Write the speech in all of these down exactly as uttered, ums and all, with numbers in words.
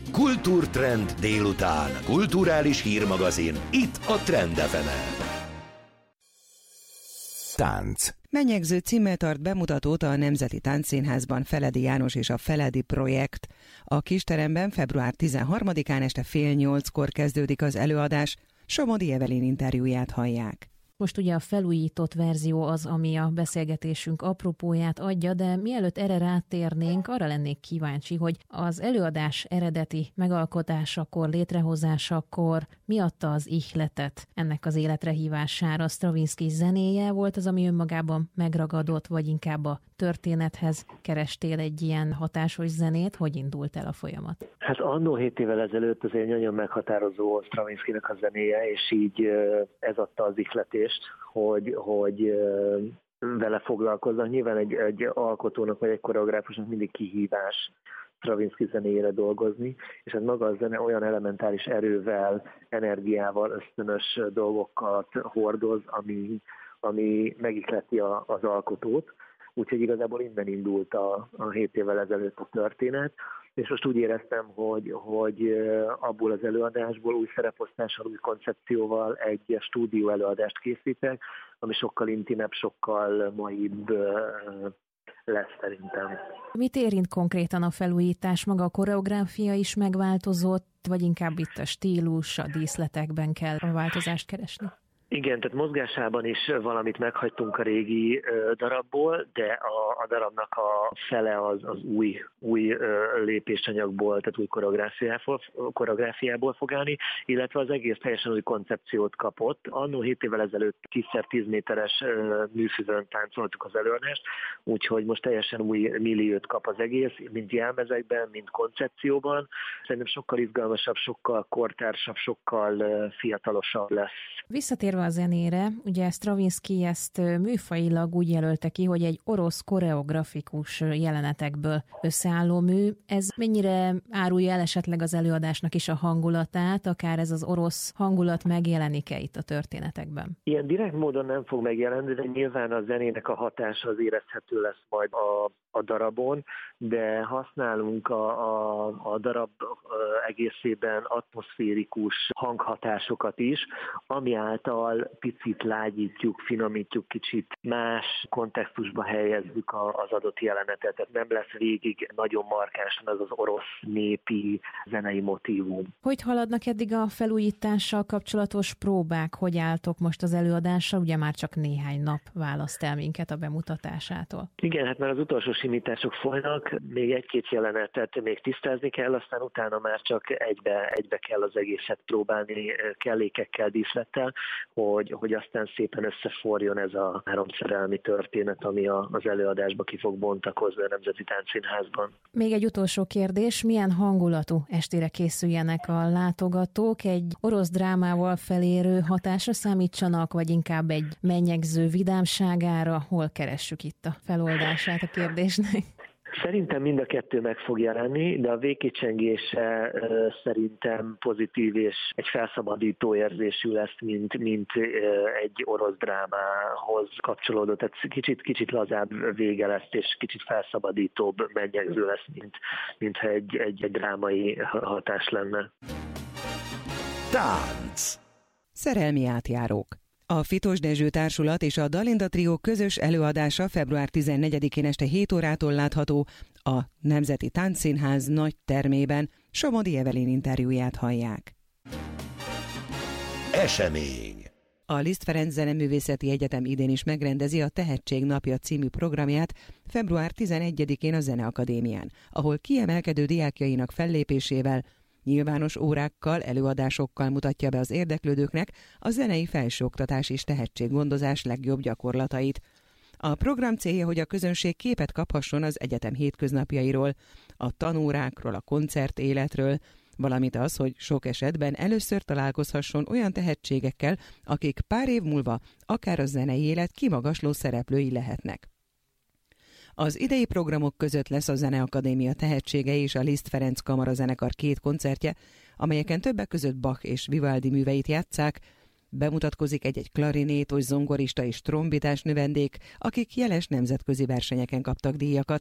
Kultúrtrend délután. Kulturális hírmagazin. Itt a Trend ef emen. Tánc. Menyegző címmel tart bemutatót a Nemzeti Táncszínházban Feledi János és a Feledi Projekt. A kisteremben február tizenharmadikán este fél nyolckor kezdődik az előadás. Somodi Evelyn interjúját hallják. Most ugye a felújított verzió az, ami a beszélgetésünk apropóját adja, de mielőtt erre rátérnénk, arra lennék kíváncsi, hogy az előadás eredeti megalkotásakor, létrehozásakor mi adta az ihletet ennek az életre hívására? Stravinsky zenéje volt az, ami önmagában megragadott, vagy inkább a történethez kerestél egy ilyen hatásos zenét? Hogy indult el a folyamat? Hát annó hét évvel ezelőtt azért nagyon meghatározó Stravinskynek a zenéje, és így ez adta az ihletést, hogy, hogy vele foglalkoznak. Nyilván egy, egy alkotónak vagy egy koreográfusnak mindig kihívás Stravinsky zenéjére dolgozni, és ez maga a zene olyan elementáris erővel, energiával, ösztönös dolgokat hordoz, ami, ami megihleti a, az alkotót. Úgyhogy igazából innen indult a, a hét évvel ezelőtt a történet, és most úgy éreztem, hogy, hogy abból az előadásból új szereposztással, új koncepcióval egy stúdió előadást készítek, ami sokkal intimebb, sokkal maibb lesz szerintem. Mit érint konkrétan a felújítás? Maga a koreográfia is megváltozott, vagy inkább itt a stílus, a díszletekben kell a változást keresni? Igen, tehát mozgásában is valamit meghagytunk a régi ö, darabból, de a, a darabnak a fele az, az új, új ö, lépésanyagból, tehát új koreográfiából, koreográfiából fog állni, illetve az egész teljesen új koncepciót kapott. Annó hét évvel ezelőtt tízszer tíz méteres ö, műfüzön táncoltuk az előadást, úgyhogy most teljesen új milliót kap az egész, mind jelmezekben, mind koncepcióban. Szerintem sokkal izgalmasabb, sokkal kortársabb, sokkal ö, fiatalosabb lesz. Visszatérve a zenére, ugye Stravinsky ezt műfajilag úgy jelölte ki, hogy egy orosz koreografikus jelenetekből összeálló mű. Ez mennyire árulja el esetleg az előadásnak is a hangulatát, akár ez az orosz hangulat megjelenik-e itt a történetekben? Ilyen direkt módon nem fog megjelenni, de nyilván a zenének a hatása az érezhető lesz majd a, a darabon, de használunk a, a, a darab egészében atmoszférikus hanghatásokat is, ami által picit lágyítjuk, finomítjuk, kicsit más kontextusba helyezzük az adott jelenetet. Tehát nem lesz végig nagyon markánsan az az orosz népi zenei motívum. Hogy haladnak eddig a felújítással kapcsolatos próbák? Hogy álltok most az előadással? Ugye már csak néhány nap választ el minket a bemutatásától. Igen, hát már az utolsó simítások folynak, még egy-két jelenetet még tisztázni kell, aztán utána már csak egybe, egybe kell az egészet próbálni kellékekkel, díszlettel, hogy, hogy aztán szépen összeforjon ez a háromszerelmi történet, ami a, az előadásba ki fog bontakozni a Nemzeti Táncszínházban. Még egy utolsó kérdés, milyen hangulatú estére készüljenek a látogatók? Egy orosz drámával felérő hatásra számítsanak, vagy inkább egy mennyegző vidámságára? Hol keressük itt a feloldását a kérdésnek? Szerintem mind a kettő meg fog jelenni, de a végkicsengése uh, szerintem pozitív és egy felszabadító érzésű lesz, mint, mint uh, egy orosz drámához kapcsolódó. Tehát kicsit, kicsit lazább vége lesz, és kicsit felszabadítóbb, mennyegző lesz, mint, mintha egy, egy, egy drámai hatás lenne. Tánc. Szerelmi átjárók. A Fitos Dezső Társulat és a Dalinda Trió közös előadása február tizennegyedikén este hét órától látható a Nemzeti Táncszínház nagy termében. Somodi Evelyn interjúját hallják. Esemény. A Liszt Ferenc Zeneművészeti Egyetem idén is megrendezi a Tehetség Napja című programját február tizenegyedikén a Zeneakadémián, ahol kiemelkedő diákjainak fellépésével, nyilvános órákkal, előadásokkal mutatja be az érdeklődőknek a zenei felsőoktatás és tehetséggondozás legjobb gyakorlatait. A program célja, hogy a közönség képet kaphasson az egyetem hétköznapjairól, a tanórákról, a koncertéletről, valamint az, hogy sok esetben először találkozhasson olyan tehetségekkel, akik pár év múlva akár a zenei élet kimagasló szereplői lehetnek. Az idei programok között lesz a Zeneakadémia tehetségei és a Liszt Ferenc Kamarazenekar két koncertje, amelyeken többek között Bach és Vivaldi műveit játsszák. Bemutatkozik egy-egy klarinétos, zongorista és trombitás növendék, akik jeles nemzetközi versenyeken kaptak díjakat.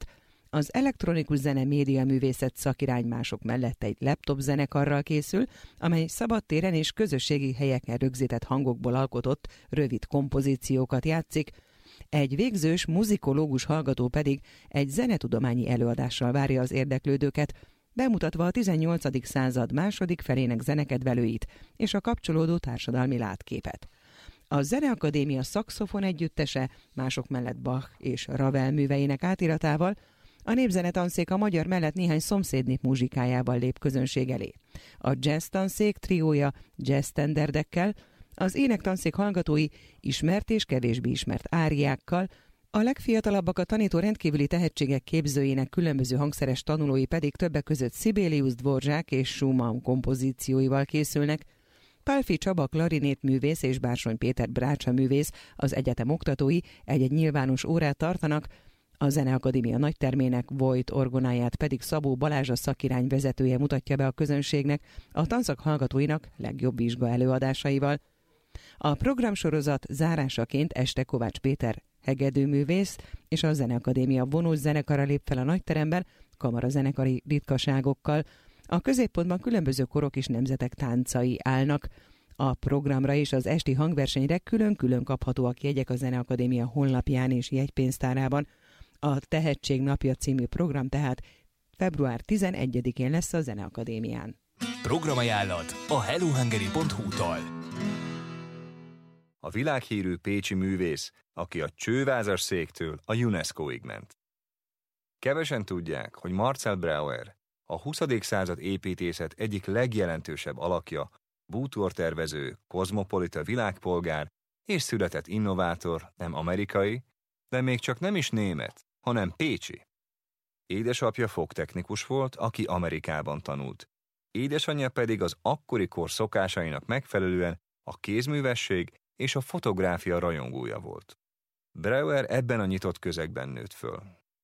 Az elektronikus zene médiaművészet szakiránymások mellett egy laptop zenekarral készül, amely szabadtéren és közösségi helyeken rögzített hangokból alkotott rövid kompozíciókat játszik, egy végzős muzikológus hallgató pedig egy zenetudományi előadással várja az érdeklődőket, bemutatva a tizennyolcadik század második felének zenekedvelőit és a kapcsolódó társadalmi látképet. A Zeneakadémia szaxofon együttese mások mellett Bach és Ravel műveinek átiratával, a népzenetanszék a magyar mellett néhány szomszédnép muzsikájával lép közönség elé. A jazz tanszék triója jazz standardekkel, az énektanszék hallgatói ismert és kevésbé ismert áriákkal, a legfiatalabbak a tanító rendkívüli tehetségek képzőjének különböző hangszeres tanulói pedig többek között Sibelius, Dvorak és Schumann kompozícióival készülnek. Pálffy Csaba klarinétművész és Bársony Péter brácsaművész, az egyetem oktatói egy-egy nyilvános órát tartanak, a Zeneakadémia nagytermének Vojt orgonáját pedig Szabó Balázs a szakirány vezetője mutatja be a közönségnek, a tanszak hallgatóinak legjobb vizsga előadásaival. A programsorozat zárásaként este Kovács Péter hegedűművész és a Zeneakadémia vonós zenekara lép fel a nagyteremben kamarazenekari ritkaságokkal. A középpontban különböző korok és nemzetek táncai állnak. A programra és az esti hangversenyre külön-külön kaphatóak jegyek a Zeneakadémia honlapján és jegypénztárában. A Tehetség napja című program tehát február tizenegyedikén lesz a Zeneakadémián. Programajánlat a hellohungary pont hu-tól. A világhírű pécsi művész, aki a csővázas széktől a UNESCO-ig ment. Kevesen tudják, hogy Marcel Breuer, a huszadik század építészet egyik legjelentősebb alakja, bútortervező, kozmopolita világpolgár és született innovátor, nem amerikai, de még csak nem is német, hanem pécsi. Édesapja fogtechnikus volt, aki Amerikában tanult. Édesanyja pedig az akkori kor szokásainak megfelelően a kézművesség és a fotográfia rajongója volt. Breuer ebben a nyitott közegben nőtt föl.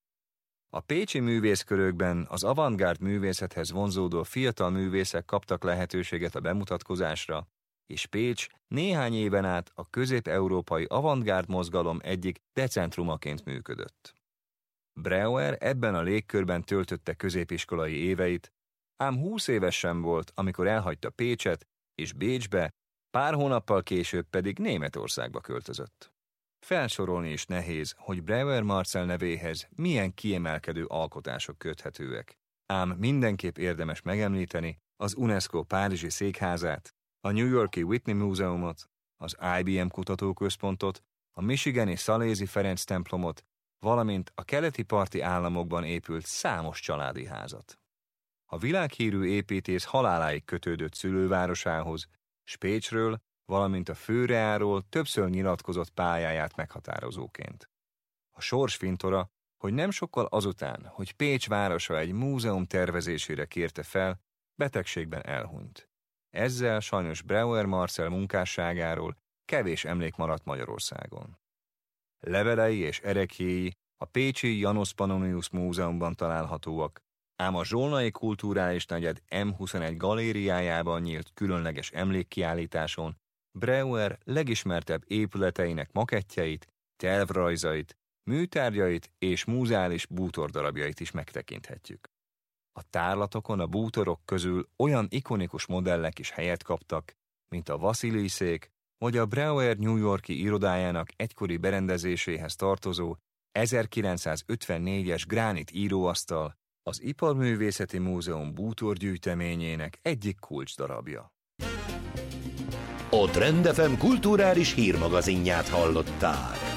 A pécsi művészkörökben az avantgárd művészethez vonzódó fiatal művészek kaptak lehetőséget a bemutatkozásra, és Pécs néhány éven át a közép-európai avantgárd mozgalom egyik decentrumaként működött. Breuer ebben a légkörben töltötte középiskolai éveit, ám húsz éves sem volt, amikor elhagyta Pécset, és Bécsbe, pár hónappal később pedig Németországba költözött. Felsorolni is nehéz, hogy Breuer Marcel nevéhez milyen kiemelkedő alkotások köthetőek, ám mindenképp érdemes megemlíteni az UNESCO párizsi székházát, a New York-i Whitney Múzeumot, az I B M kutatóközpontot, a michigani Szalézi Ferenc templomot, valamint a keleti parti államokban épült számos családi házat. A világhírű építész haláláig kötődött szülővárosához, s Pécsről, valamint a Főreáról többször nyilatkozott pályáját meghatározóként. A sors fintora, hogy nem sokkal azután, hogy Pécs városa egy múzeum tervezésére kérte fel, betegségben elhunyt. Ezzel sajnos Breuer Marcel munkásságáról kevés emlék maradt Magyarországon. Levelei és ereklyéi a pécsi János Pannonius Múzeumban találhatóak, ám a zsolnai kulturális negyed M huszonegy galériájában nyílt különleges emlékkiállításon Breuer legismertebb épületeinek makettjeit, tervrajzait, műtárgyait és múzeális bútordarabjait is megtekinthetjük. A tárlatokon a bútorok közül olyan ikonikus modellek is helyet kaptak, mint a Vasili-szék, vagy a Breuer New York-i irodájának egykori berendezéséhez tartozó ezerkilencszázötvennégyes gránit íróasztal, az Iparművészeti Múzeum bútorgyűjteményének egyik kulcsdarabja. A Trend ef em kulturális hírmagazinját hallották.